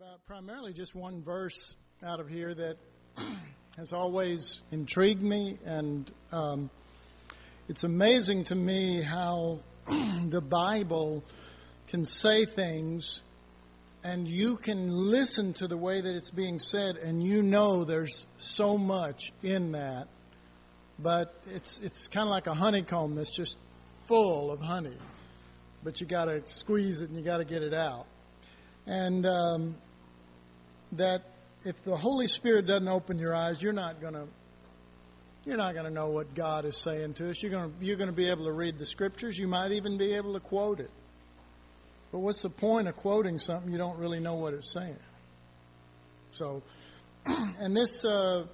about primarily just one verse out of here that has always intrigued me, and it's amazing to me how the Bible can say things and you can listen to the way that it's being said and you know there's so much in that, but it's kind of like a honeycomb that's just full of honey, but you got to squeeze it and you got to get it out. And that if the Holy Spirit doesn't open your eyes, you're not gonna know what God is saying to us. You're gonna be able to read the Scriptures. You might even be able to quote it. But what's the point of quoting something you don't really know what it's saying? So, and this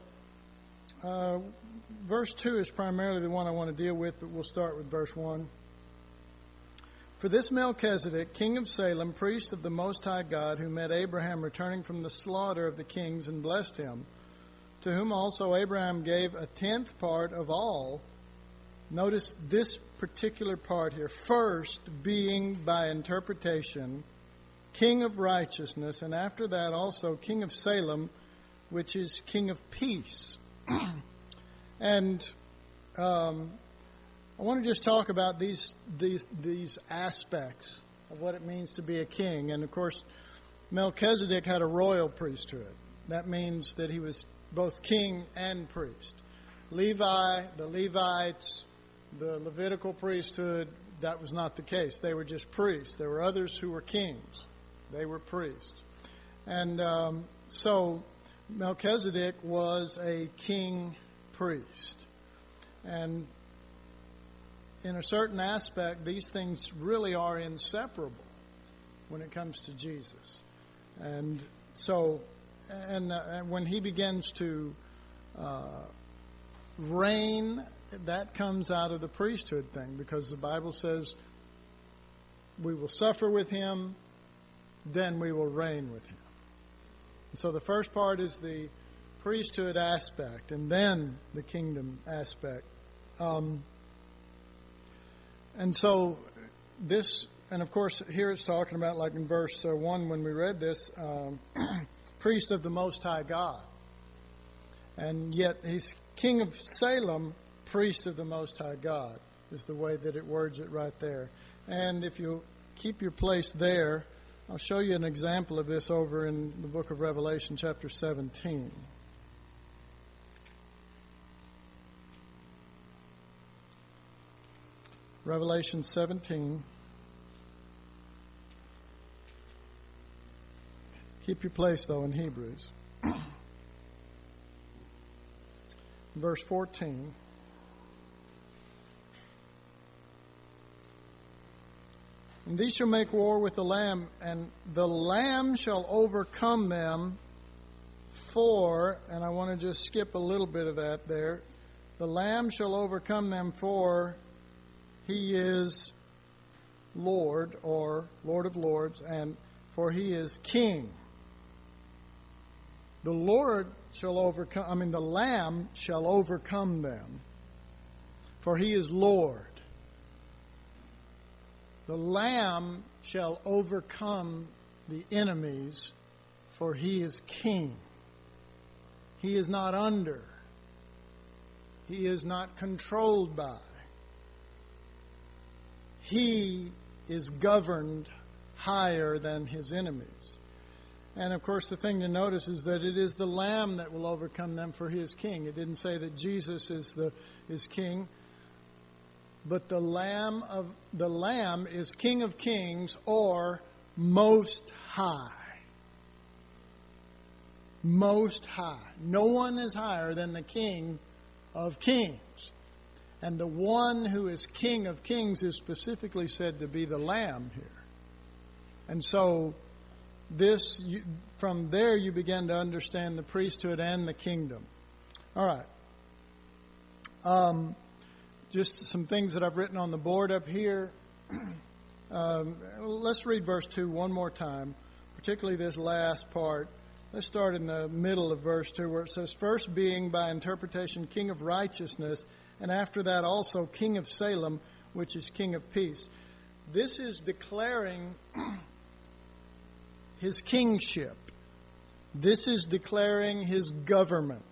verse 2 is primarily the one I want to deal with, but we'll start with verse 1. For this Melchizedek, king of Salem, priest of the Most High God, who met Abraham returning from the slaughter of the kings and blessed him, to whom also Abraham gave a tenth part of all. Notice this particular part here. First, being by interpretation, king of righteousness, and after that also king of Salem, which is king of peace. And I want to just talk about these aspects of what it means to be a king. And of course, Melchizedek had a royal priesthood. That means that he was both king and priest. Levi, the Levites, the Levitical priesthood, that was not the case. They were just priests. There were others who were kings. They were priests. And so Melchizedek was a king priest. And in a certain aspect, these things really are inseparable when it comes to Jesus. And so, and when he begins to reign, that comes out of the priesthood thing, because the Bible says we will suffer with him, then we will reign with him. And so the first part is the priesthood aspect, and then the kingdom aspect. And so this, and of course here it's talking about, like in verse 1 when we read this, priest of the Most High God. And yet he's king of Salem, priest of the Most High God, is the way that it words it right there. And if you keep your place there, I'll show you an example of this over in the book of Revelation chapter 17. Revelation 17. Keep your place, though, in Hebrews. Verse 14. And these shall make war with the Lamb, and the Lamb shall overcome them for, and I want to just skip a little bit of that there. The Lamb shall overcome them for he is Lord, or Lord of Lords, and for he is King. The Lord shall overcome, the Lamb shall overcome them, for he is Lord. The Lamb shall overcome the enemies, for he is King. He is not under. He is not controlled by. He is governed higher than his enemies. And of course, the thing to notice is that it is the Lamb that will overcome them, for he is King. It didn't say that Jesus is King, but the Lamb is King of Kings, or Most High. Most High. No one is higher than the King of Kings. And the one who is King of Kings is specifically said to be the Lamb here. And so from there you begin to understand the priesthood and the kingdom. All right. Just some things that I've written on the board up here. Let's read verse 2 one more time, particularly this last part. Let's start in the middle of verse 2 where it says, first being by interpretation king of righteousness, and after that also king of Salem, which is king of peace. This is declaring his kingship. This is declaring His government,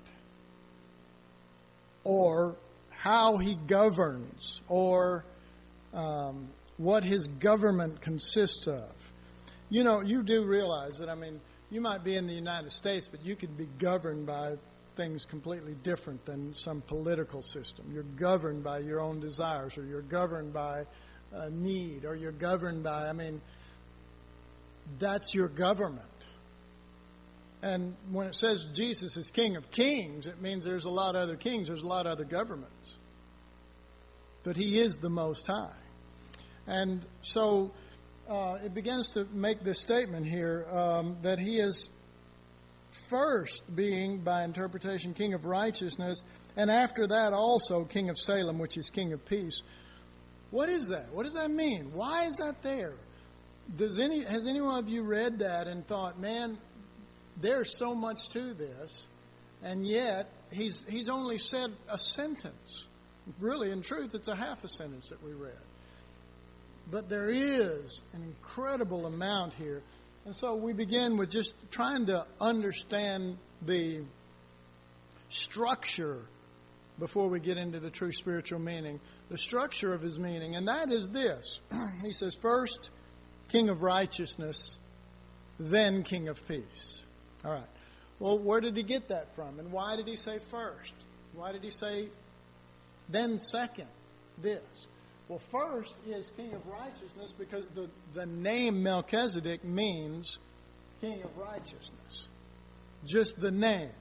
or how He governs, or what His government consists of. You know, you do realize that, you might be in the United States, but you could be governed by things completely different than some political system. You're governed by your own desires, or you're governed by a need, or you're governed by, that's your government. And when it says Jesus is King of Kings, it means there's a lot of other kings, there's a lot of other governments. But He is the Most High. And so it begins to make this statement here that He is first being, by interpretation, King of Righteousness, and after that also King of Salem, which is King of Peace. What is that? What does that mean? Why is that there? Has any one of you read that and thought, man, there's so much to this, and yet he's only said a sentence. Really, in truth, it's a half a sentence that we read. But there is an incredible amount here. And so we begin with just trying to understand the structure before we get into the true spiritual meaning. The structure of His meaning, and that is this. He says, first, King of Righteousness, then King of Peace. All right. Well, where did He get that from? And why did He say first? Why did He say then second this? Well, first is King of Righteousness because the name Melchizedek means King of Righteousness. Just the name.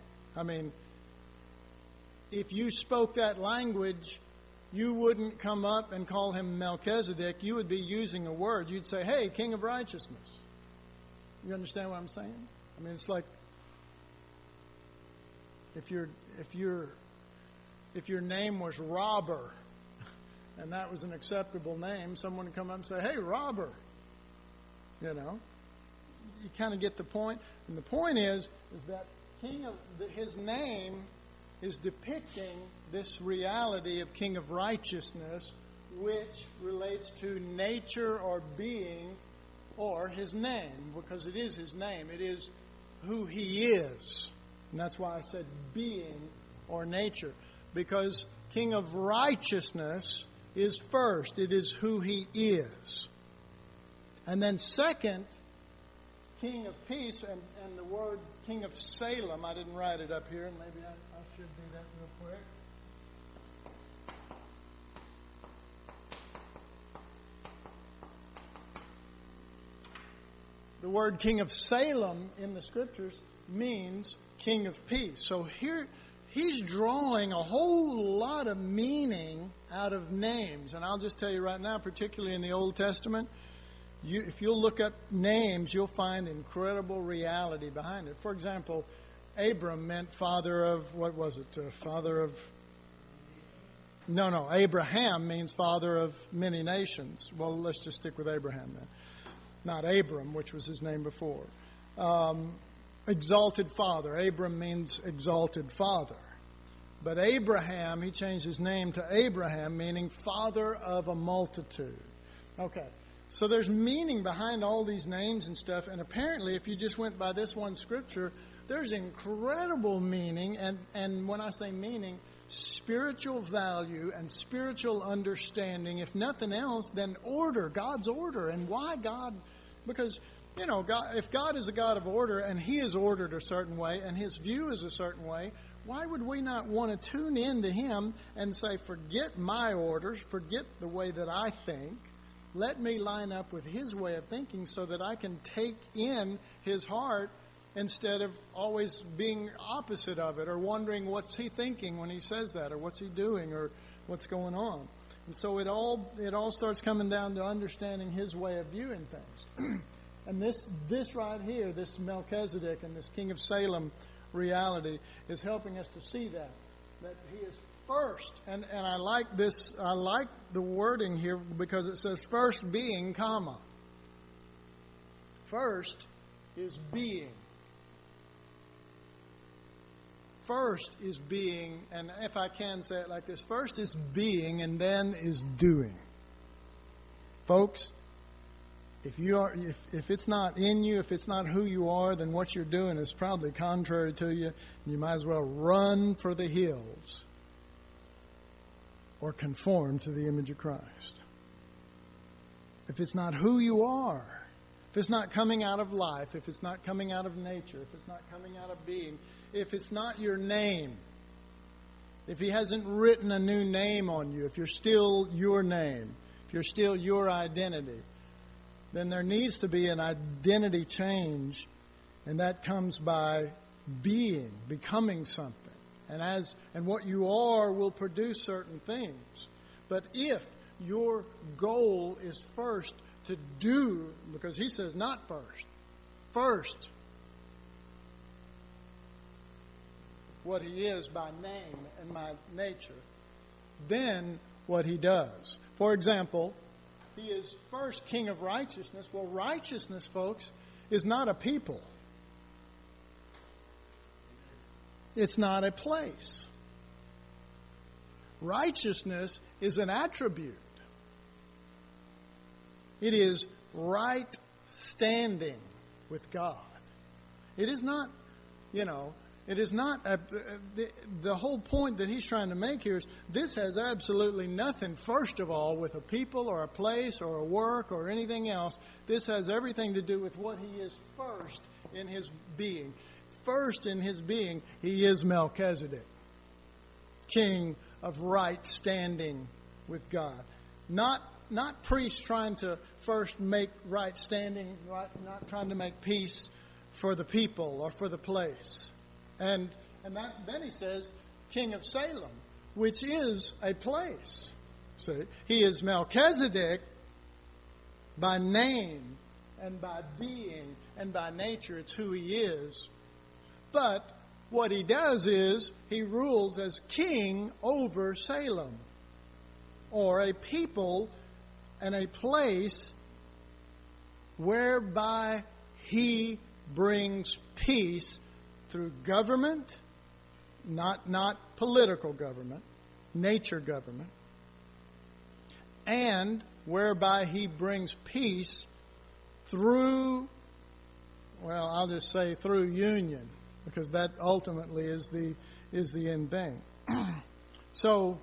If you spoke that language, you wouldn't come up and call him Melchizedek. You would be using a word. You'd say, hey, King of Righteousness. You understand what I'm saying? It's like if your name was Robber, and that was an acceptable name, someone would come up and say, hey, Robber. You kind of get the point. And the point is that His name is depicting this reality of King of Righteousness, which relates to nature or being or His name, because it is His name. It is who He is. And that's why I said being or nature, because King of Righteousness is first. It is who He is. And then second, King of Peace, and the word King of Salem, I didn't write it up here, and maybe I should do that real quick. The word King of Salem in the Scriptures means King of Peace. So here He's drawing a whole lot of meaning out of names. And I'll just tell you right now, particularly in the Old Testament, if you'll look up names, you'll find incredible reality behind it. For example, Abram meant father of, Abraham means father of many nations. Well, let's just stick with Abraham then. Not Abram, which was his name before. Exalted father. Abram means exalted father. But Abraham, he changed his name to Abraham, meaning father of a multitude. Okay. So there's meaning behind all these names and stuff. And apparently, if you just went by this one scripture, there's incredible meaning. And when I say meaning, spiritual value and spiritual understanding. If nothing else, then order, God's order. And why God? Because, God, if God is a God of order and He is ordered a certain way and His view is a certain way, why would we not want to tune in to Him and say, forget my orders, forget the way that I think. Let me line up with His way of thinking so that I can take in His heart instead of always being opposite of it or wondering what's He thinking when He says that or what's He doing or what's going on. And so it all starts coming down to understanding His way of viewing things. And this right here, this Melchizedek and this King of Salem reality is helping us to see that He is first. And I like this. I like the wording here because it says first being, comma. First is being. First is being, and if I can say it like this, first is being and then is doing. Folks, if it's not in you, if it's not who you are, then what you're doing is probably contrary to you. And you might as well run for the hills or conform to the image of Christ. If it's not who you are, if it's not coming out of life, if it's not coming out of nature, if it's not coming out of being, if it's not your name, if He hasn't written a new name on you, if you're still your name, if you're still your identity, then there needs to be an identity change, and that comes by becoming something. And what you are will produce certain things. But if your goal is first to do, because He says not first what He is by name and by nature, then what He does. For example, He is first King of righteousness. Well, righteousness, folks, is not a people. It's not a place. Righteousness is an attribute. It is right standing with God. It is not, it is not, the whole point that He's trying to make here is this has absolutely nothing, first of all, with a people or a place or a work or anything else. This has everything to do with what He is first in His being. First in His being, He is Melchizedek, king of right standing with God. Not priests trying to first make right standing, not trying to make peace for the people or for the place. And then He says, King of Salem, which is a place. See, He is Melchizedek by name and by being and by nature. It's who He is. But what He does is He rules as king over Salem, or a people and a place whereby He brings peace through government, not political government, nature government, and whereby He brings peace through, well, I'll just say through union, because that ultimately is the end thing. So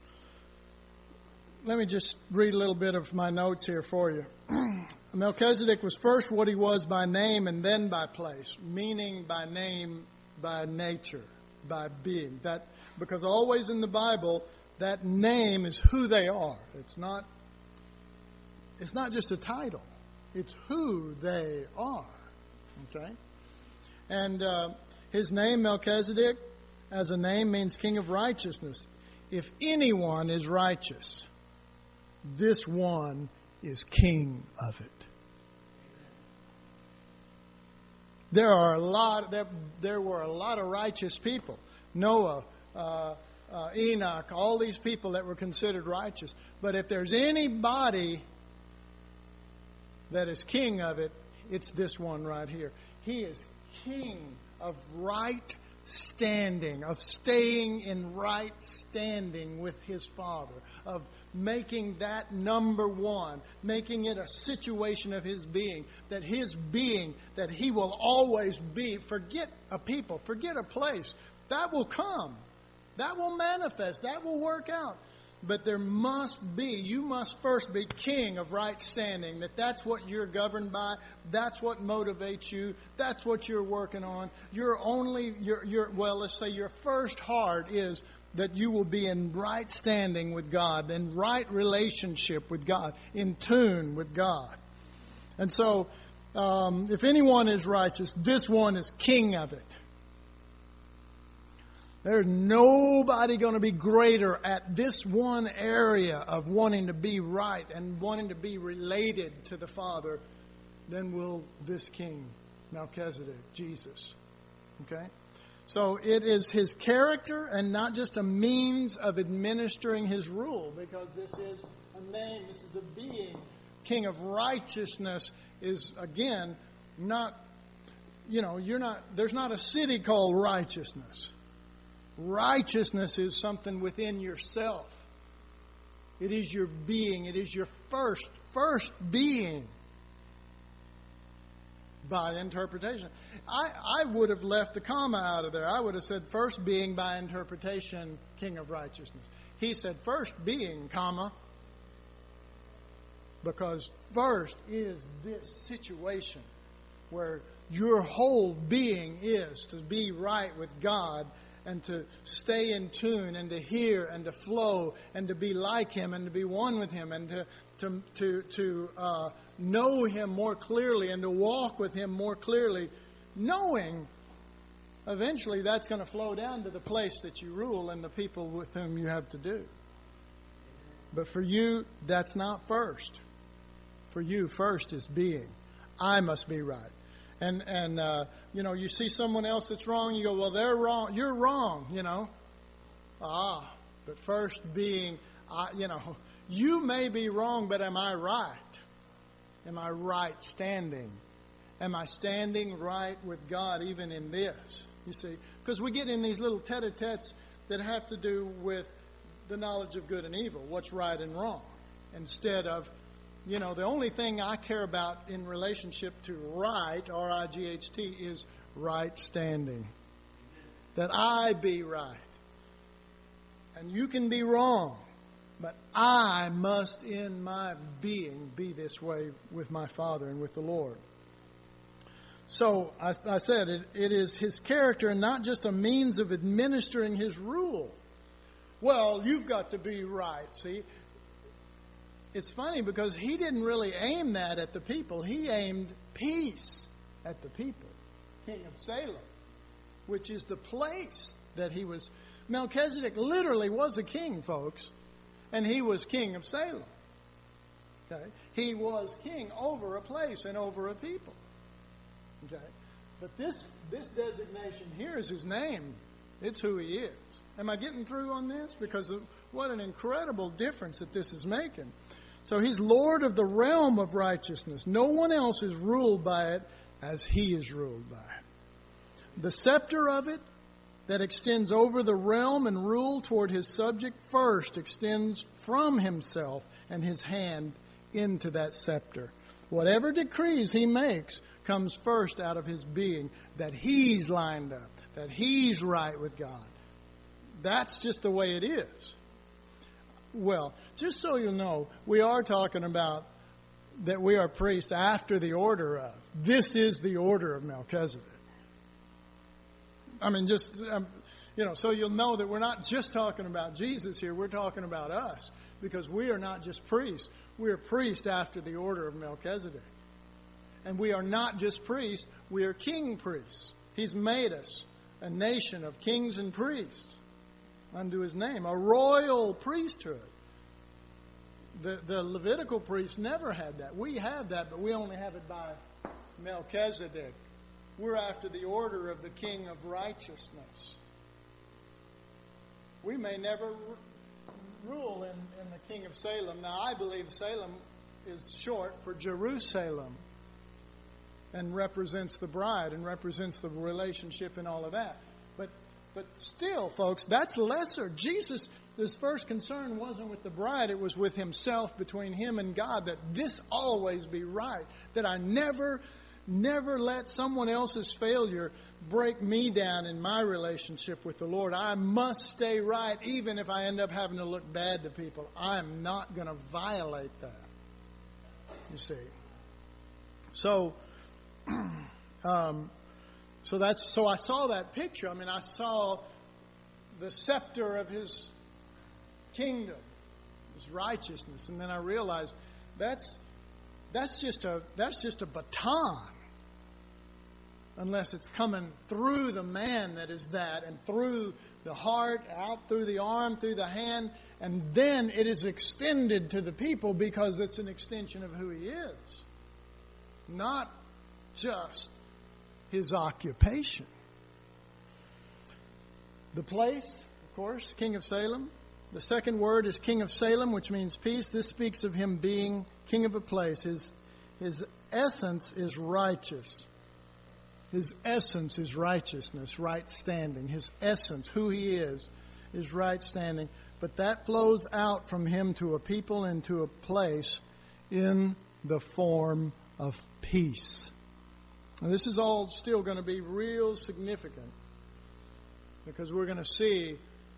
let me just read a little bit of my notes here for you. Melchizedek was first what he was by name and then by place, meaning by name, by nature, by being. That because always in the Bible, that name is who they are. It's not just a title. It's who they are. Okay? And his name, Melchizedek, as a name, means king of righteousness. If anyone is righteous, this one is king of it. There were a lot of righteous people. Noah, Enoch, all these people that were considered righteous. But if there's anybody that is king of it, it's this one right here. He is king of right standing, of staying in right standing with His Father, of making that number one, making it a situation of His being, that He will always be. Forget a people, forget a place. That will come. That will manifest. That will work out. But you must first be king of right standing, that's what you're governed by, that's what motivates you, that's what you're working on. Let's say your first heart is that you will be in right standing with God, in right relationship with God, in tune with God. And so, if anyone is righteous, this one is king of it. There's nobody going to be greater at this one area of wanting to be right and wanting to be related to the Father than will this king, Melchizedek, Jesus. Okay? So it is His character and not just a means of administering His rule, because this is a name, this is a being. King of righteousness is, again, there's not a city called righteousness. Righteousness is something within yourself. It is your being. It is your first being. by interpretation. I would have left the comma out of there. I would have said first being by interpretation, King of righteousness. He said first being, comma, because first is this situation where your whole being is to be right with God and to stay in tune and to hear and to flow and to be like Him and to be one with Him and to know Him more clearly and to walk with Him more clearly, knowing eventually that's going to flow down to the place that you rule and the people with whom you have to do. But for you, that's not first. For you, first is being. I must be right. And you see someone else that's wrong, you go, well, they're wrong. You're wrong, But first being, you may be wrong, but am I right? Am I right standing? Am I standing right with God even in this? You see, because we get in these little tete-a-tetes that have to do with the knowledge of good and evil, what's right and wrong, instead of, the only thing I care about in relationship to right, R-I-G-H-T, is right standing. That I be right. And you can be wrong, but I must in my being be this way with my Father and with the Lord. So, I said, it is His character and not just a means of administering His rule. Well, you've got to be right, see? It's funny because He didn't really aim that at the people. He aimed peace at the people. King of Salem, which is the place that he was. Melchizedek literally was a king, folks. And he was king of Salem. Okay? He was king over a place and over a people. Okay? But this designation here is his name. It's who he is. Am I getting through on this? Because what an incredible difference that this is making. So he's Lord of the realm of righteousness. No one else is ruled by it as he is ruled by it. The scepter of it that extends over the realm and rule toward his subject first extends from himself and his hand into that scepter. Whatever decrees he makes comes first out of his being, that he's lined up, that he's right with God. That's just the way it is. Well, just so you know, we are talking about that we are priests after the order of. This is the order of Melchizedek. I mean, just, so you'll know that we're not just talking about Jesus here. We're talking about us, because we are not just priests. We are priests after the order of Melchizedek. And we are not just priests. We are king priests. He's made us a nation of kings and priests unto his name, a royal priesthood. The Levitical priests never had that. We have that, but we only have it by Melchizedek. We're after the order of the King of righteousness. We may never rule in the King of Salem. Now, I believe Salem is short for Jerusalem and represents the bride and represents the relationship and all of that. But still, folks, that's lesser. Jesus, his first concern wasn't with the bride. It was with himself, between him and God, that this always be right. That I never let someone else's failure break me down in my relationship with the Lord. I must stay right, even if I end up having to look bad to people. I'm not going to violate that. You see. So I saw that picture. I mean, I saw the scepter of his kingdom, his righteousness, and then I realized that's just a baton, unless it's coming through the man that is that, and through the heart, out through the arm, through the hand, and then it is extended to the people because it's an extension of who he is, not just his occupation. The place, of course, King of Salem. The second word is King of Salem, which means peace. This speaks of him being king of a place. His essence is righteous. His essence is righteousness, right standing. His essence, who he is right standing. But that flows out from him to a people and to a place in the form of peace. And this is all still going to be real significant, because we're going to see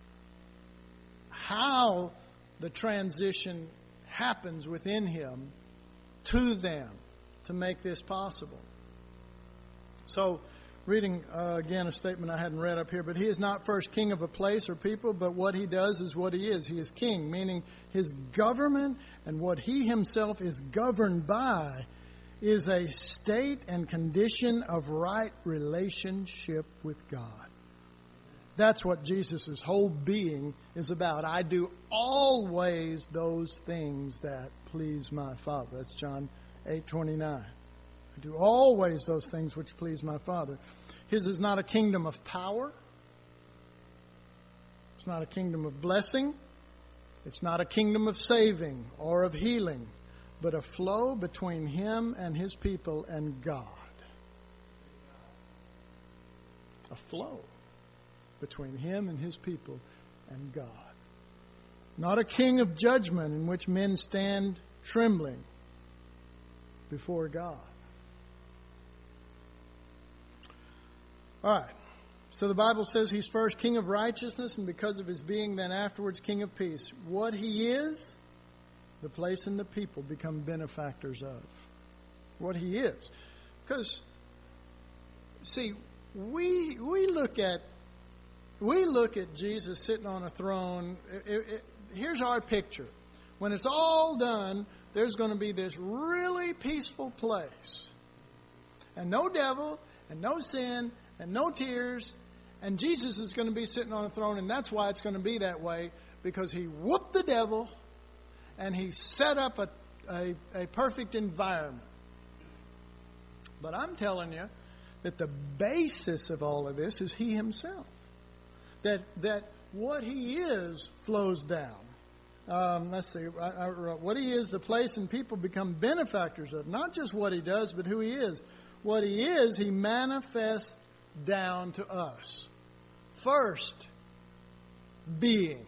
how the transition happens within Him to them to make this possible. So, reading again a statement I hadn't read up here, but He is not first king of a place or people, but what He does is what He is. He is king, meaning His government and what He Himself is governed by is a state and condition of right relationship with God. That's what Jesus' whole being is about. I do always those things that please my Father. That's John 8:29. I do always those things which please my Father. His is not a kingdom of power. It's not a kingdom of blessing. It's not a kingdom of saving or of healing, but a flow between Him and His people and God. A flow between Him and His people and God. Not a king of judgment in which men stand trembling before God. All right. So the Bible says He's first king of righteousness, and because of His being, then afterwards king of peace. What He is, the place and the people become benefactors of. What He is. Because, see, we look at Jesus sitting on a throne. Here's our picture. When it's all done, there's going to be this really peaceful place. And no devil, and no sin, and no tears. And Jesus is going to be sitting on a throne, and that's why it's going to be that way, because He whooped the devil, and He set up a perfect environment. But I'm telling you that the basis of all of this is He Himself. That what He is flows down. Let's see. I wrote, what He is, the place and people become benefactors of. Not just what He does, but who He is. What He is, He manifests down to us. First, being.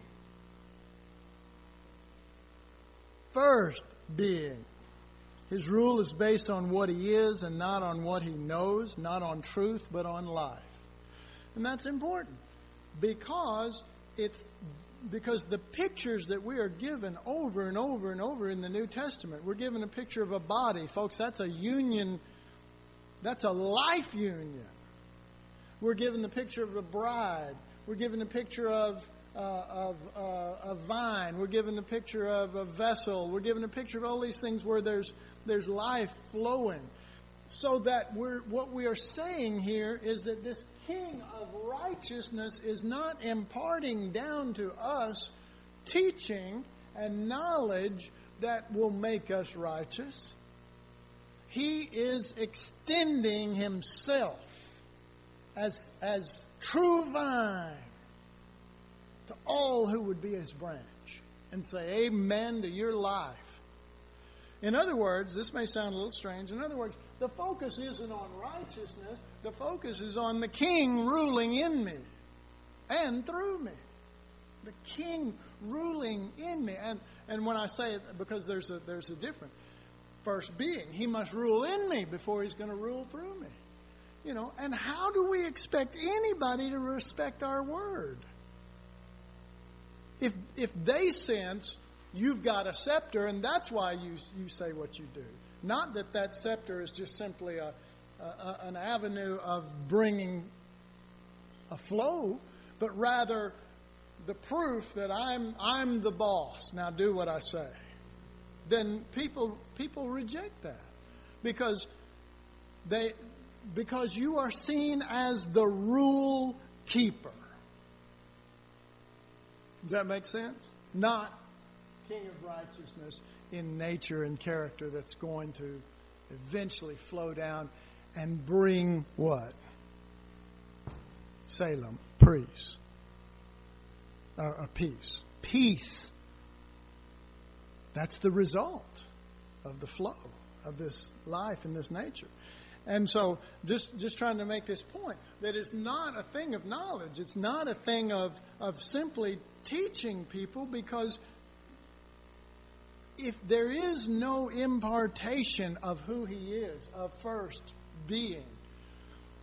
First, being. His rule is based on what He is and not on what He knows, not on truth, but on life. And that's important because the pictures that we are given over and over and over in the New Testament, we're given a picture of a body. Folks, that's a union. That's a life union. We're given the picture of a bride. We're given a picture of a vine. We're given a picture of a vessel. We're given a picture of all these things where there's life flowing. So that what we are saying here is that this King of righteousness is not imparting down to us teaching and knowledge that will make us righteous. He is extending Himself as true vine to all who would be His branch and say amen to your life. In other words, this may sound a little strange. In other words, the focus isn't on righteousness. The focus is on the King ruling in me and through me. The King ruling in me. And when I say it, because there's a difference. First being, He must rule in me before He's going to rule through me. You know, and how do we expect anybody to respect our word? If they sense you've got a scepter, and that's why you say what you do. Not that scepter is just simply an avenue of bringing a flow, but rather the proof that I'm the boss. Now do what I say. Then people reject that because you are seen as the rule keeper. Does that make sense? Not King of righteousness in nature and character that's going to eventually flow down and bring what? Salem, peace. Peace. Peace. That's the result of the flow of this life and this nature. And so just trying to make this point, that it's not a thing of knowledge. It's not a thing of simply teaching people, because if there is no impartation of who He is, of first being,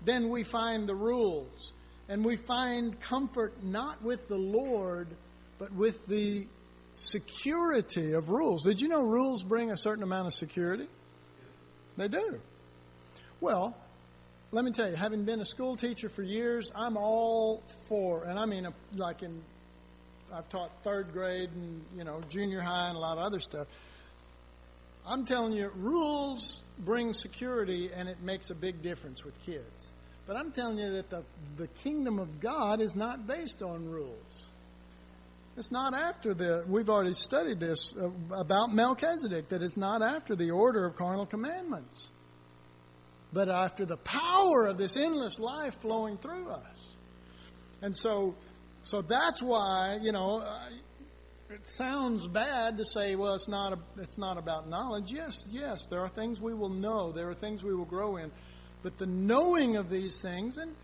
then we find the rules. And we find comfort not with the Lord, but with the security of rules. Did you know rules bring a certain amount of security? They do. Well, let me tell you, having been a school teacher for years, I'm all for, and I mean, I've taught third grade and, junior high and a lot of other stuff. I'm telling you, rules bring security, and it makes a big difference with kids. But I'm telling you that the kingdom of God is not based on rules. It's not after we've already studied this about Melchizedek, that it's not after the order of carnal commandments, but after the power of this endless life flowing through us. And so that's why, it sounds bad to say, well, it's not about knowledge. Yes, there are things we will know. There are things we will grow in. But the knowing of these things, and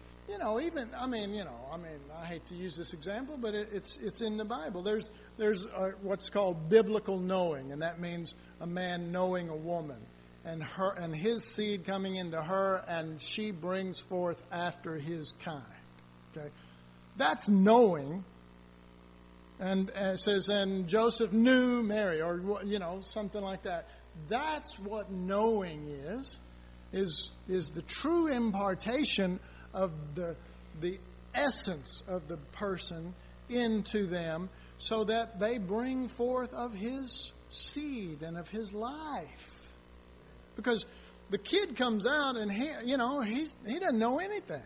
I hate to use this example, but it's in the Bible. There's what's called biblical knowing, and that means a man knowing a woman, and his seed coming into her, and she brings forth after his kind. Okay, that's knowing. And it says, and Joseph knew Mary, or something like that. That's what knowing is the true impartation of the essence of the person into them, so that they bring forth of his seed and of his life. Because the kid comes out and he doesn't know anything,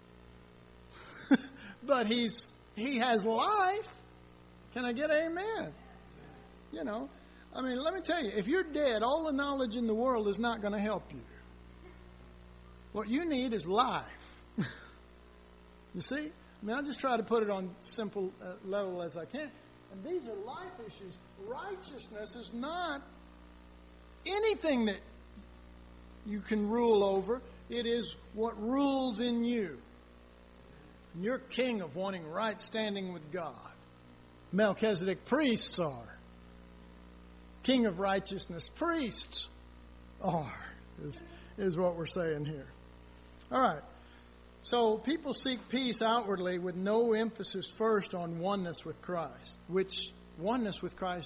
but he has life. Can I get amen? Let me tell you, if you're dead, all the knowledge in the world is not going to help you. What you need is life. You see? I just try to put it on simple level as I can. And these are life issues. Righteousness is not anything that you can rule over. It is what rules in you. And you're king of wanting right standing with God. Melchizedek priests are. King of righteousness priests are, is what we're saying here. All right. So people seek peace outwardly with no emphasis first on oneness with Christ, which oneness with Christ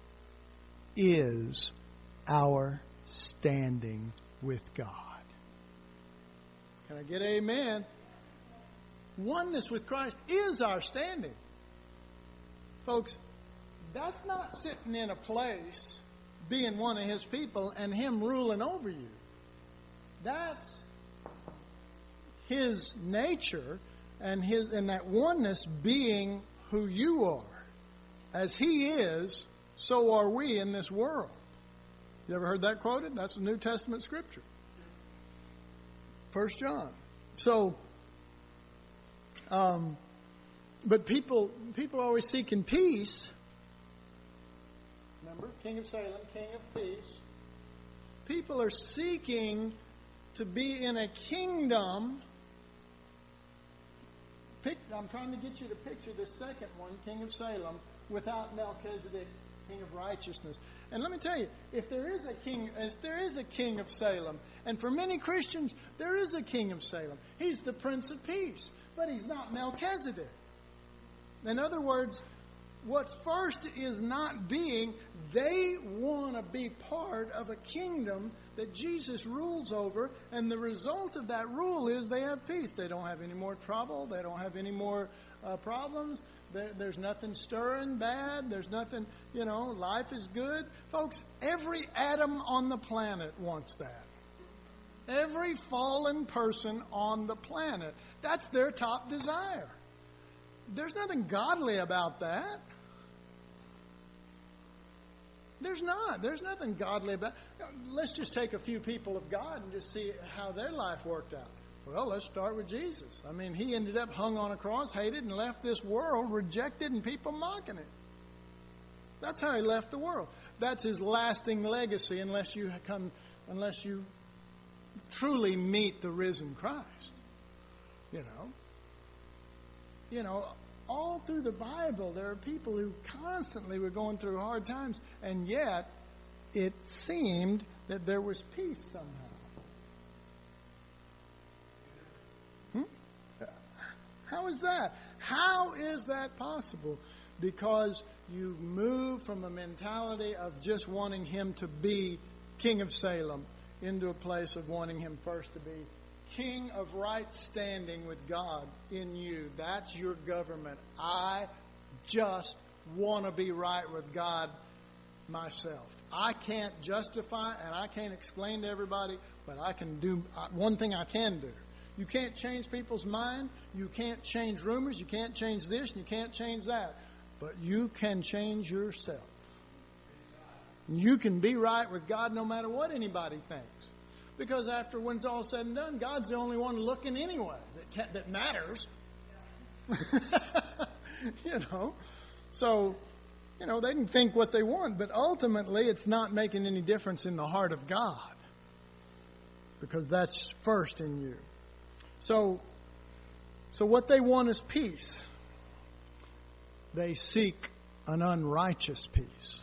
is our standing with God. Can I get amen? Oneness with Christ is our standing. Folks, that's not sitting in a place, being one of His people, and Him ruling over you. That's His nature, and that oneness being who you are. As He is, so are we in this world. You ever heard that quoted? That's a New Testament scripture. 1 John. So, but people are always seeking peace. Remember, King of Salem, King of Peace. People are seeking to be in a kingdom. I'm trying to get you to picture the second one, King of Salem, without Melchizedek, King of Righteousness. And let me tell you, if there is a king of Salem, and for many Christians, there is a king of Salem. He's the Prince of Peace, but he's not Melchizedek. In other words, what's first is not being, they want to be part of a kingdom that Jesus rules over, and the result of that rule is they have peace. They don't have any more trouble. They don't have any more problems. There's nothing stirring bad. There's nothing, life is good. Folks, every atom on the planet wants that. Every fallen person on the planet, that's their top desire. There's nothing godly about that. There's not. There's nothing godly about it. Let's just take a few people of God and just see how their life worked out. Well, let's start with Jesus. He ended up hung on a cross, hated, and left this world rejected and people mocking it. That's how he left the world. That's his lasting legacy unless you truly meet the risen Christ. All through the Bible, there are people who constantly were going through hard times, and yet it seemed that there was peace somehow. How is that? How is that possible? Because you move from a mentality of just wanting him to be King of Salem into a place of wanting him first to be King of right standing with God in you. That's your government. I just want to be right with God myself. I can't justify and I can't explain to everybody, but I can do one thing I can do. You can't change people's mind. You can't change rumors. You can't change this and you can't change that. But you can change yourself. You can be right with God no matter what anybody thinks. Because after when it's all said and done, God's the only one looking anyway that matters. So, they can think what they want, but ultimately it's not making any difference in the heart of God. Because that's first in you. So what they want is peace. They seek an unrighteous peace.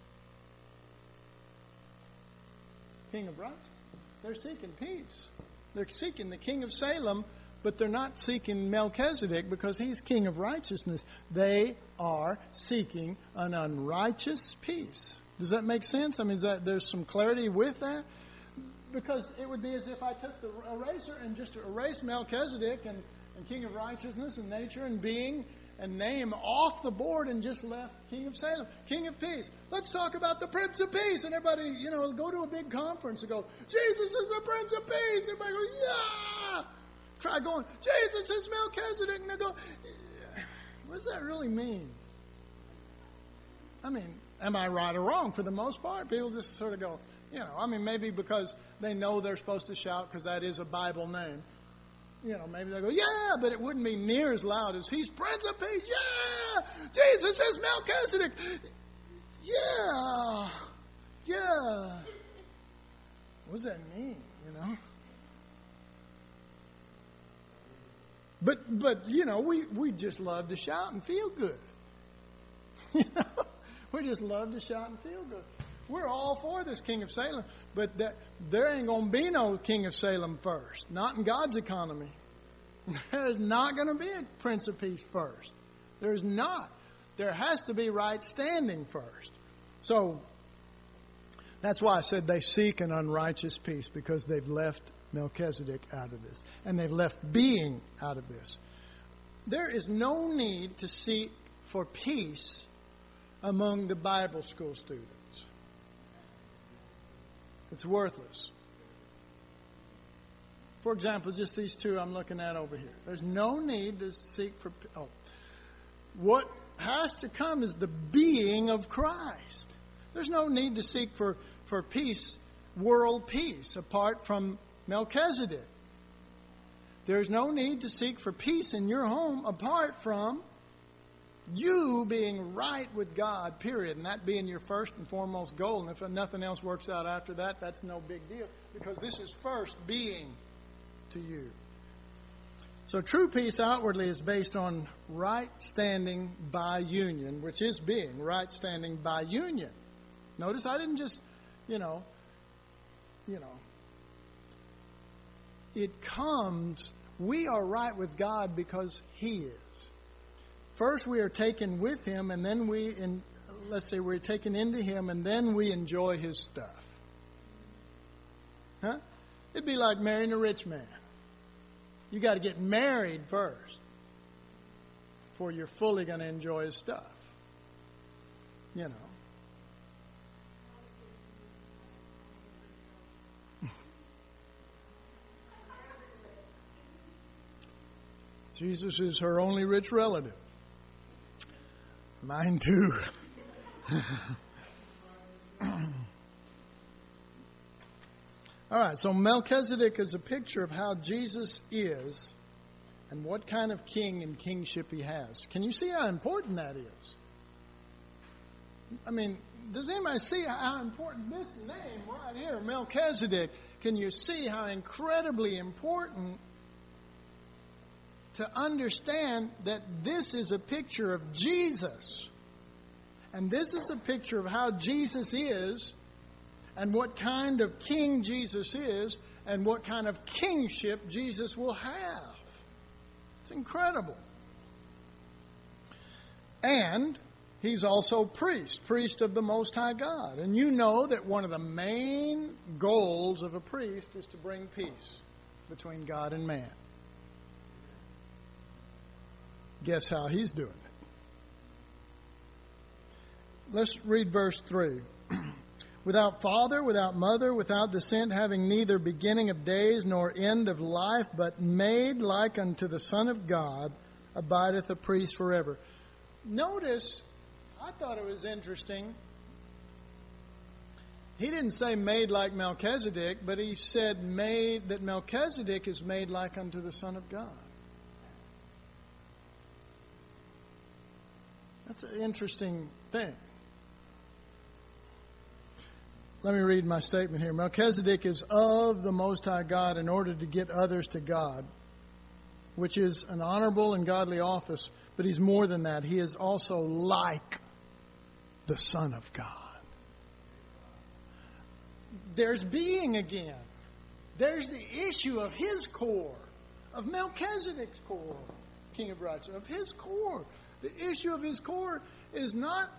King of righteousness. They're seeking peace. They're seeking the King of Salem, but they're not seeking Melchizedek because he's King of righteousness. They are seeking an unrighteous peace. Does that make sense? I mean, there's some clarity with that? Because it would be as if I took the eraser and just erased Melchizedek and King of righteousness and nature and being and name off the board and just left King of Salem, King of Peace. Let's talk about the Prince of Peace. And everybody, go to a big conference and go, Jesus is the Prince of Peace. Everybody goes, yeah! Try going, Jesus is Melchizedek. And they go, yeah. What does that really mean? I mean, am I right or wrong? For the most part, people just sort of go, maybe because they know they're supposed to shout because that is a Bible name. Maybe they go, yeah, but it wouldn't be near as loud as he's Prince of Peace. Yeah! Jesus is Melchizedek. Yeah! Yeah! What does that mean, But we just love to shout and feel good. We just love to shout and feel good. We're all for this King of Salem, but there ain't going to be no King of Salem first. Not in God's economy. There's not going to be a Prince of Peace first. There's not. There has to be right standing first. So that's why I said they seek an unrighteous peace, because they've left Melchizedek out of this. And they've left being out of this. There is no need to seek for peace among the Bible school students. It's worthless. For example, just these two I'm looking at over here. There's no need to seek for... What has to come is the being of Christ. There's no need to seek for peace, world peace, apart from Melchizedek. There's no need to seek for peace in your home apart from you being right with God, period. And that being your first and foremost goal. And if nothing else works out after that, that's no big deal. Because this is first being to you. So true peace outwardly is based on right standing by union, which is being right standing by union. Notice I didn't just, it comes, we are right with God because He is. First, we are taken with Him, and then we're taken into Him, and then we enjoy His stuff. Huh? It'd be like marrying a rich man. You got to get married first before you're fully going to enjoy his stuff. Jesus is her only rich relative. Mine too. All right, so Melchizedek is a picture of how Jesus is and what kind of king and kingship he has. Can you see how important that is? I mean, does anybody see how important this name right here, Melchizedek, can you see how incredibly important to understand that this is a picture of Jesus? And this is a picture of how Jesus is, and what kind of king Jesus is, and what kind of kingship Jesus will have. It's incredible. And he's also priest of the Most High God. And you know that one of the main goals of a priest is to bring peace between God and man. Guess how he's doing it? Let's read verse 3. Without father, without mother, without descent, having neither beginning of days nor end of life, but made like unto the Son of God, abideth a priest forever. Notice, I thought it was interesting. He didn't say made like Melchizedek, but he said made that Melchizedek is made like unto the Son of God. That's an interesting thing. Let me read my statement here. Melchizedek is of the Most High God in order to get others to God, which is an honorable and godly office, but he's more than that. He is also like the Son of God. There's being again. There's the issue of his core, of Melchizedek's core, King of Righteousness, of his core. The issue of his core is not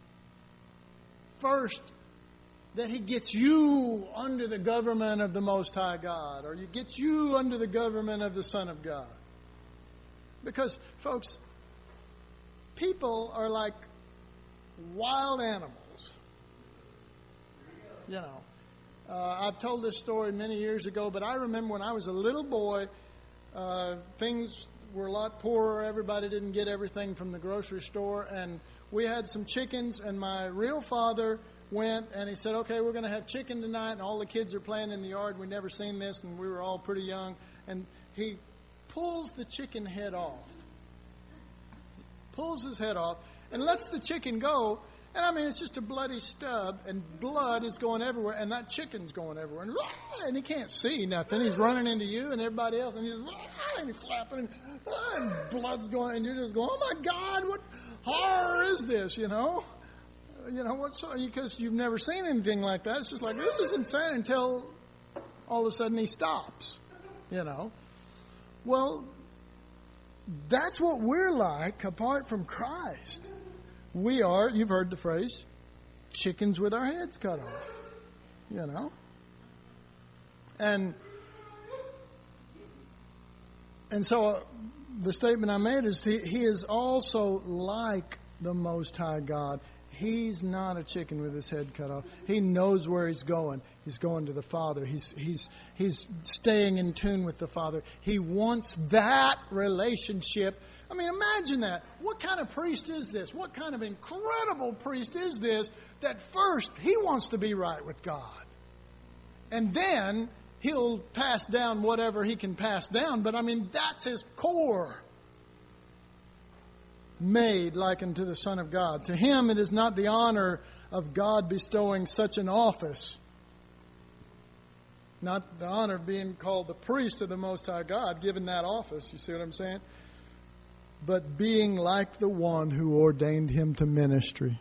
first that he gets you under the government of the Most High God, or you get you under the government of the Son of God. Because, folks, people are like wild animals. You know, I've told this story many years ago, but I remember when I was a little boy, things were a lot poorer. Everybody didn't get everything from the grocery store, and we had some chickens, and my real father went and he said, okay, we're going to have chicken tonight, and all the kids are playing in the yard. We'd never seen this, and we were all pretty young. And he pulls the chicken head off. Pulls his head off and lets the chicken go. And I mean, it's just a bloody stub, and blood is going everywhere, and that chicken's going everywhere. And he can't see nothing. He's running into you and everybody else, and he's flapping, and blood's going, and you're just going, oh my God, what horror is this, you know? You know, because you've never seen anything like that. It's just like, this is insane, until all of a sudden he stops, you know. Well, that's what we're like apart from Christ. We are, you've heard the phrase, chickens with our heads cut off, you know. And so the statement I made is he is also like the Most High God. He's not a chicken with his head cut off. He knows where he's going. He's going to the Father. He's staying in tune with the Father. He wants that relationship. I mean, imagine that. What kind of priest is this? What kind of incredible priest is this that first he wants to be right with God, and then he'll pass down whatever he can pass down. But I mean, that's his core. Made like unto the Son of God. To him it is not the honor of God bestowing such an office. Not the honor of being called the priest of the Most High God, given that office. You see what I'm saying? But being like the one who ordained him to ministry.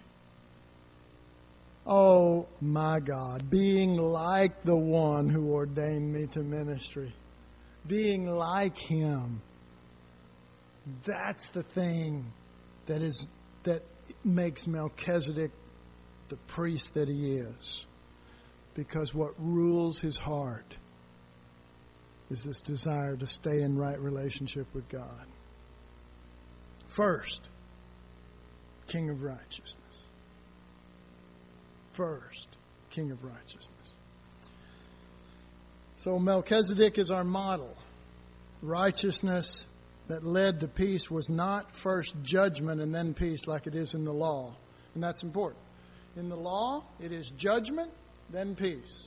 Oh my God. Being like the one who ordained me to ministry. Being like him. That's the thing that makes Melchizedek the priest that he is. Because what rules his heart is this desire to stay in right relationship with God. First, King of Righteousness. First, King of Righteousness. So Melchizedek is our model. Righteousness that led to peace was not first judgment and then peace like it is in the law. And that's important. In the law, it is judgment, then peace.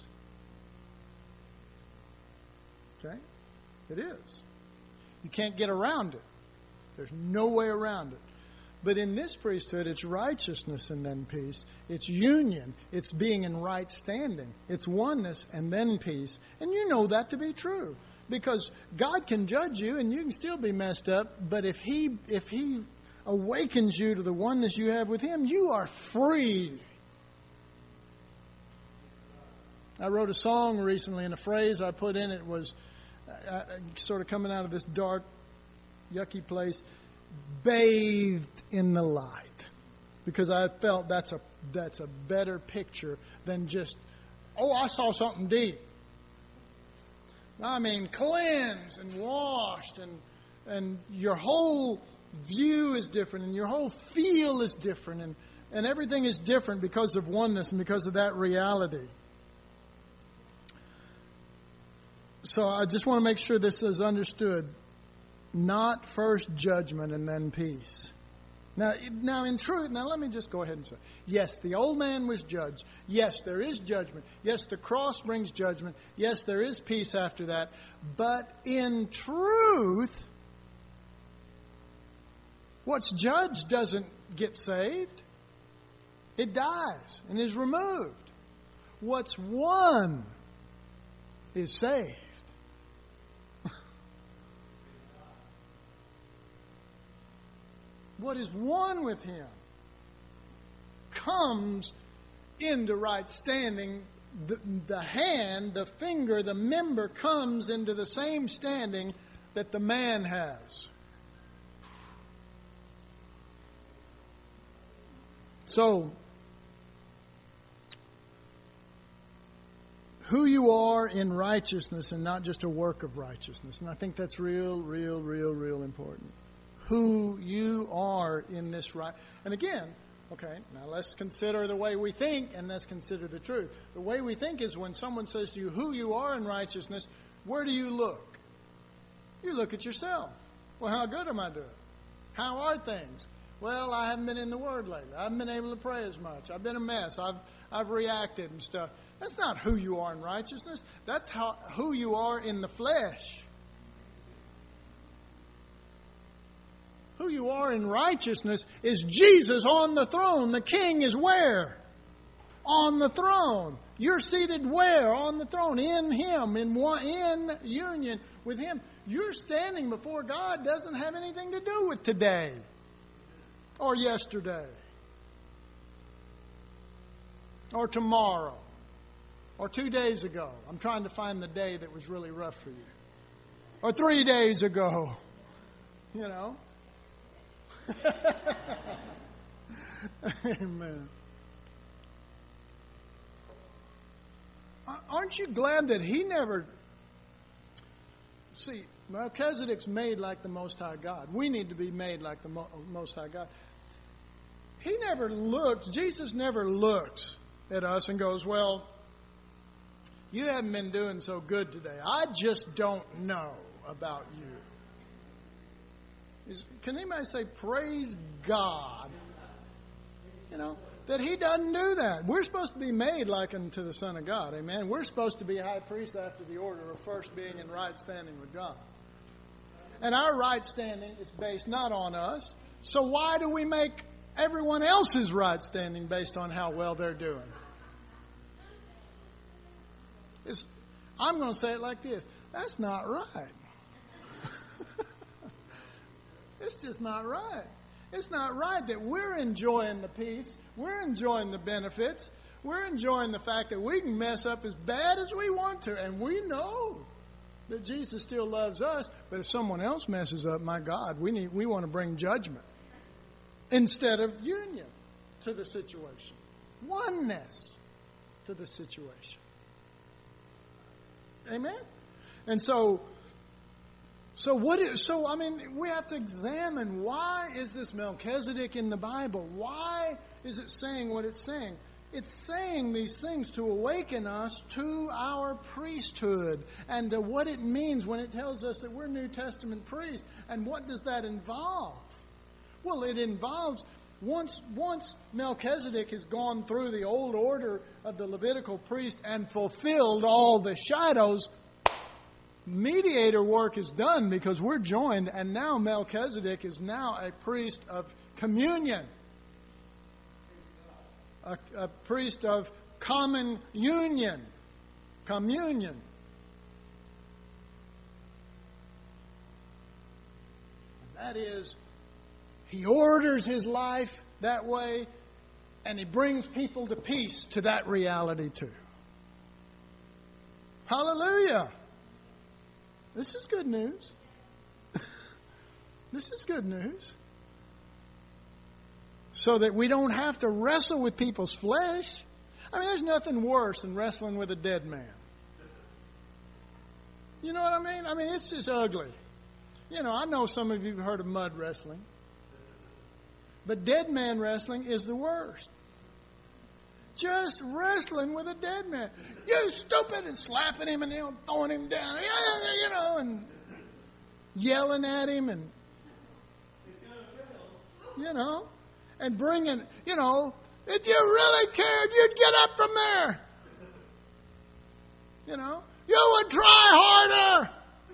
Okay? It is. You can't get around it. There's no way around it. But in this priesthood, it's righteousness and then peace. It's union. It's being in right standing. It's oneness and then peace. And you know that to be true. Because God can judge you and you can still be messed up, but if He awakens you to the oneness you have with Him, you are free. I wrote a song recently, and a phrase I put in it was sort of coming out of this dark, yucky place. bathed in the light, because I felt that's a better picture than just, oh, I saw something deep. I mean, cleansed and washed, and your whole view is different, and your whole feel is different, and everything is different because of oneness and because of that reality. So I just want to make sure this is understood. Not first judgment and then peace. Now, in truth, let me just go ahead and say, yes, the old man was judged. Yes, there is judgment. Yes, the cross brings judgment. Yes, there is peace after that. But in truth, what's judged doesn't get saved. It dies and is removed. What's won is saved. What is one with Him comes into right standing. The hand, the finger, the member comes into the same standing that the man has. So, who you are in righteousness and not just a work of righteousness. And I think that's real important. Who you are in this right. And again, okay, now let's consider the way we think and let's consider the truth. The way we think is when someone says to you who you are in righteousness, where do you look? You look at yourself. Well, how good am I doing? How are things? Well, I haven't been in the Word lately. I haven't been able to pray as much. I've been a mess. I've reacted and stuff. That's not who you are in righteousness. That's who you are in the flesh. Who you are in righteousness is Jesus on the throne. The King is where? On the throne. You're seated where? On the throne. In Him. In union with Him. Your standing before God doesn't have anything to do with today or yesterday or tomorrow or 2 days ago. I'm trying to find the day that was really rough for you. Or 3 days ago. You know. Amen. Aren't you glad that he never... See, Melchizedek's made like the Most High God. We need to be made like the Most High God. He never looked, Jesus never looks at us and goes, well, you haven't been doing so good today. I just don't know about you. Can anybody say, praise God? You know, that He doesn't do that. We're supposed to be made like unto the Son of God. Amen. We're supposed to be high priests after the order of first being in right standing with God. And our right standing is based not on us. So why do we make everyone else's right standing based on how well they're doing? I'm going to say it like this. That's not right. It's just not right. It's not right that we're enjoying the peace. We're enjoying the benefits. We're enjoying the fact that we can mess up as bad as we want to. And we know that Jesus still loves us. But if someone else messes up, my God, we want to bring judgment instead of union to the situation. Oneness to the situation. Amen? And so we have to examine, why is this Melchizedek in the Bible? Why is it saying what it's saying? It's saying these things to awaken us to our priesthood and to what it means when it tells us that we're New Testament priests. And what does that involve? Well, it involves, once Melchizedek has gone through the old order of the Levitical priest and fulfilled all the shadows, mediator work is done because we're joined, and now Melchizedek is now a priest of communion, a priest of common union, communion. And that is, he orders his life that way, and he brings people to peace to that reality too. Hallelujah! This is good news. This is good news. so that we don't have to wrestle with people's flesh. I mean, there's nothing worse than wrestling with a dead man. You know what I mean? I mean, it's just ugly. You know, I know some of you have heard of mud wrestling. But dead man wrestling is the worst. Just wrestling with a dead man. You stupid, and slapping him and throwing him down, you know, and yelling at him and, you know, and bringing, you know, if you really cared, you'd get up from there. You know, you would try harder.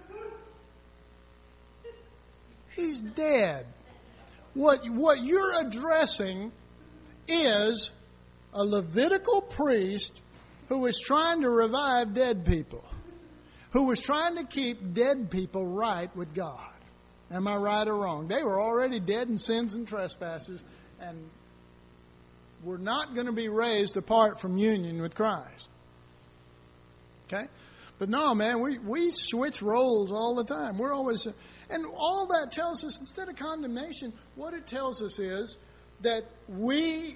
He's dead. What you're addressing is a Levitical priest who was trying to revive dead people, who was trying to keep dead people right with God. Am I right or wrong? They were already dead in sins and trespasses and were not going to be raised apart from union with Christ. Okay? But no, man, we switch roles all the time. We're always... And all that tells us, instead of condemnation, what it tells us is that we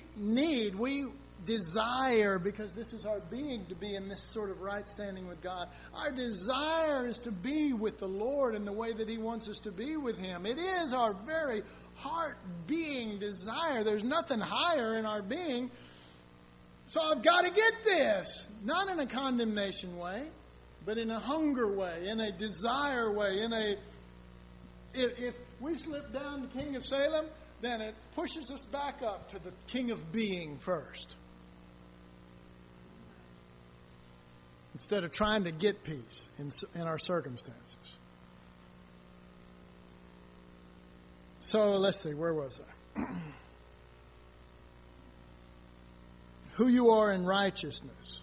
desire, because this is our being, to be in this sort of right standing with God. Our desire is to be with the Lord in the way that He wants us to be with Him. It is our very heart being desire. There's nothing higher in our being. So I've got to get this. Not in a condemnation way, but in a hunger way, in a desire way, in a... If we slip down to King of Salem, then it pushes us back up to the King of Being first. Instead of trying to get peace in our circumstances. So let's see, where was I? Who you are in righteousness,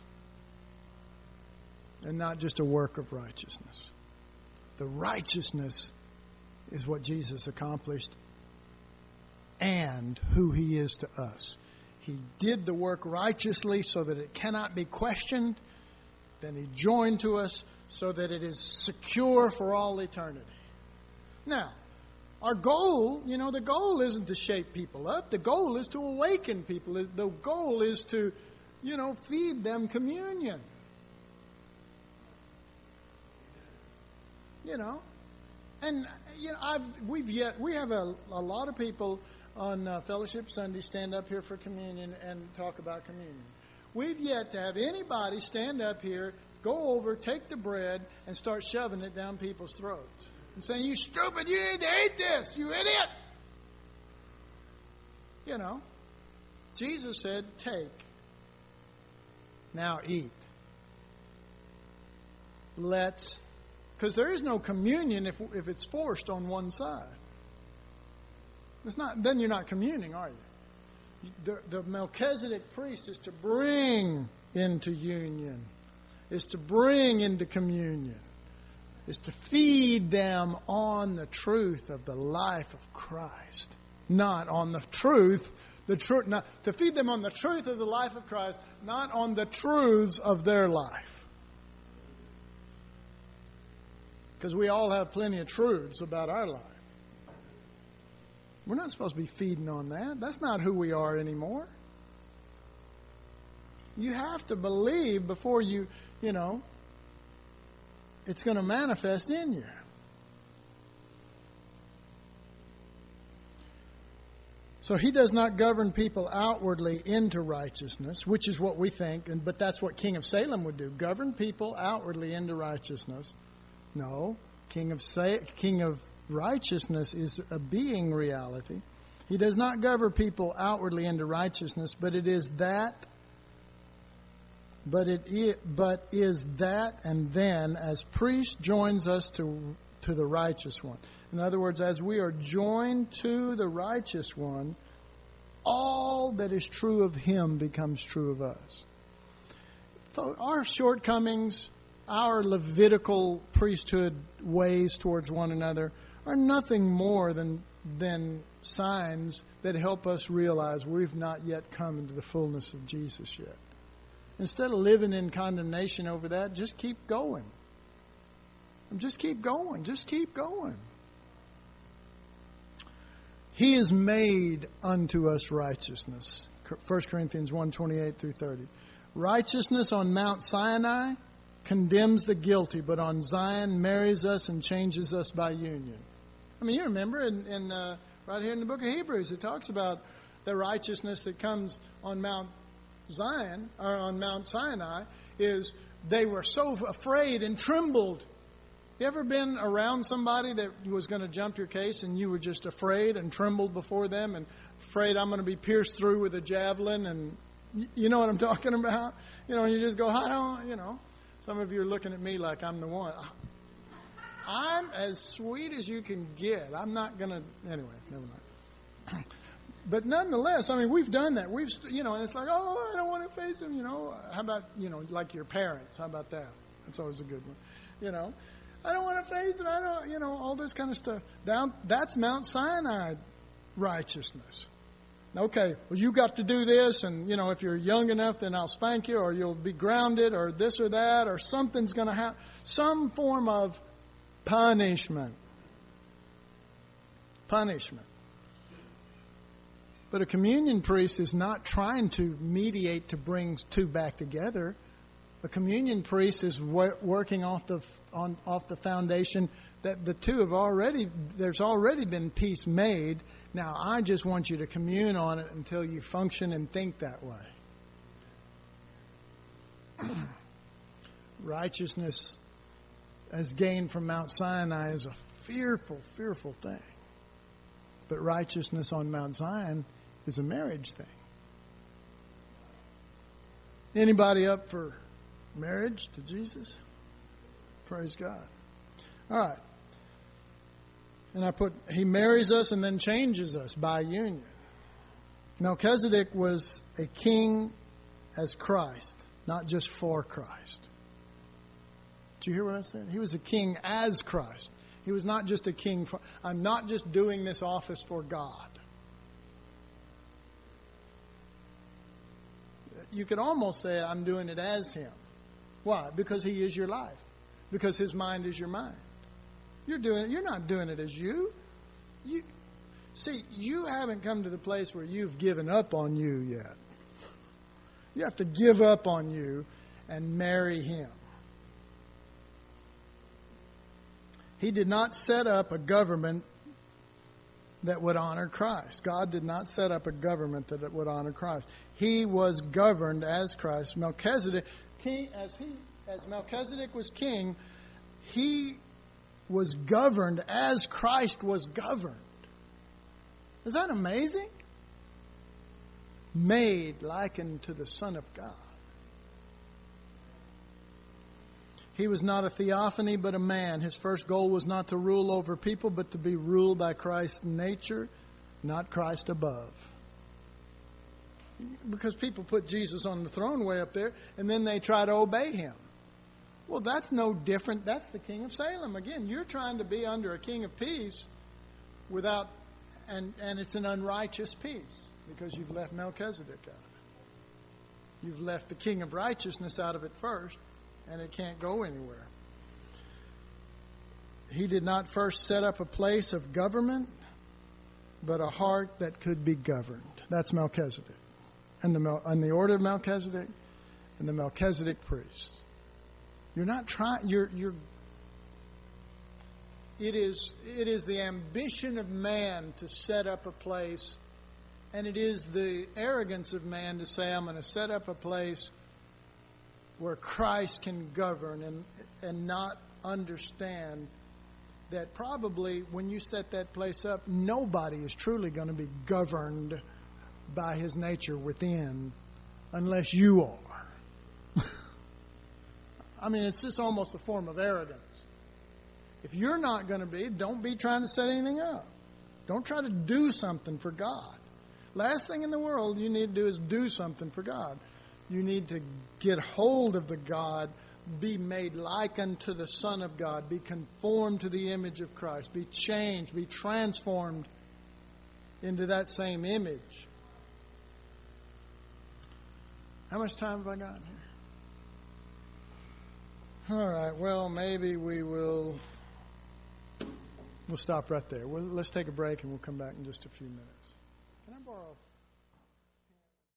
and not just a work of righteousness. The righteousness is what Jesus accomplished and who He is to us. He did the work righteously so that it cannot be questioned. Then He joined to us so that it is secure for all eternity. Now, our goal, you know, the goal isn't to shape people up. The goal is to awaken people. The goal is to, you know, feed them communion. You know. And you know, we have a lot of people on Fellowship Sunday stand up here for communion and talk about communion. We've yet to have anybody stand up here, go over, take the bread, and start shoving it down people's throats and saying, "You stupid! You need to eat this, you idiot!" You know, Jesus said, "Take, now eat." Because there is no communion if it's forced on one side. It's not. Then you're not communing, are you? The Melchizedek priest is to bring into union, is to bring into communion, is to feed them on the truth of the life of Christ, not on the truth. Not to feed them on the truth of the life of Christ, not on the truths of their life. Because we all have plenty of truths about our life. We're not supposed to be feeding on that. That's not who we are anymore. You have to believe before you know, it's going to manifest in you. So He does not govern people outwardly into righteousness, which is what we think, but that's what King of Salem would do. Govern people outwardly into righteousness. No, King of righteousness is a being reality. He does not govern people outwardly into righteousness, but is that, and then as priest joins us to the righteous one. In other words, as we are joined to the righteous one, all that is true of Him becomes true of us. So our shortcomings, our Levitical priesthood ways towards one another are nothing more than signs that help us realize we've not yet come into the fullness of Jesus yet. Instead of living in condemnation over that, just keep going. Just keep going. Just keep going. He is made unto us righteousness. 1 Corinthians 1:28 through 30. Righteousness on Mount Sinai condemns the guilty, but on Zion marries us and changes us by union. I mean, you remember in right here in the book of Hebrews, it talks about the righteousness that comes on Mount Zion, or on Mount Sinai, is they were so afraid and trembled. You ever been around somebody that was going to jump your case and you were just afraid and trembled before them and afraid I'm going to be pierced through with a javelin? And you know what I'm talking about? You know, you just go, I don't, you know. Some of you are looking at me like I'm the one. I'm as sweet as you can get. I'm not going to, anyway, never mind. But nonetheless, I mean, we've done that. And it's like, oh, I don't want to face him, you know. How about, like your parents? How about that? That's always a good one, you know. I don't want to face it. I don't, all this kind of stuff. That's Mount Sinai righteousness. Okay, well, you got to do this, and, if you're young enough, then I'll spank you, or you'll be grounded, or this or that, or something's going to happen. Some form of punishment. Punishment. But a communion priest is not trying to mediate to bring two back together. A communion priest is working off the foundation that the two there's already been peace made. Now, I just want you to commune on it until you function and think that way. Righteousness as gained from Mount Sinai is a fearful, fearful thing. But righteousness on Mount Zion is a marriage thing. Anybody up for marriage to Jesus? Praise God. All right. And I put, he marries us and then changes us by union. Melchizedek was a king as Christ, not just for Christ. Did you hear what I said? He was a king as Christ. He was not just a king for, I'm not just doing this office for God. You could almost say I'm doing it as him. Why? Because he is your life. Because his mind is your mind. You're not doing it as you. You haven't come to the place where you've given up on you yet. You have to give up on you and marry him. He did not set up a government that would honor Christ. God did not set up a government that would honor Christ. He was governed as Christ. Melchizedek, as Melchizedek was king, he was governed as Christ was governed. Is that amazing? Made likened to the Son of God. He was not a theophany, but a man. His first goal was not to rule over people, but to be ruled by Christ's nature, not Christ above. Because people put Jesus on the throne way up there, and then they try to obey him. Well, that's no different. That's the king of Salem. Again, you're trying to be under a king of peace without, and it's an unrighteous peace because you've left Melchizedek out of it. You've left the king of righteousness out of it first, and it can't go anywhere. He did not first set up a place of government, but a heart that could be governed. That's Melchizedek. And the order of Melchizedek and the Melchizedek priests. You're not trying. It is the ambition of man to set up a place, and it is the arrogance of man to say, I'm going to set up a place where Christ can govern, and not understand that probably when you set that place up, nobody is truly going to be governed by his nature within unless you are. I mean, it's just almost a form of arrogance. If you're not going to be, don't be trying to set anything up. Don't try to do something for God. Last thing in the world you need to do is do something for God. You need to get hold of the God, be made like unto the Son of God, be conformed to the image of Christ, be changed, be transformed into that same image. How much time have I got here? All right, well, maybe we will We'll stop right there. Let's take a break and we'll come back in just a few minutes. Can I borrow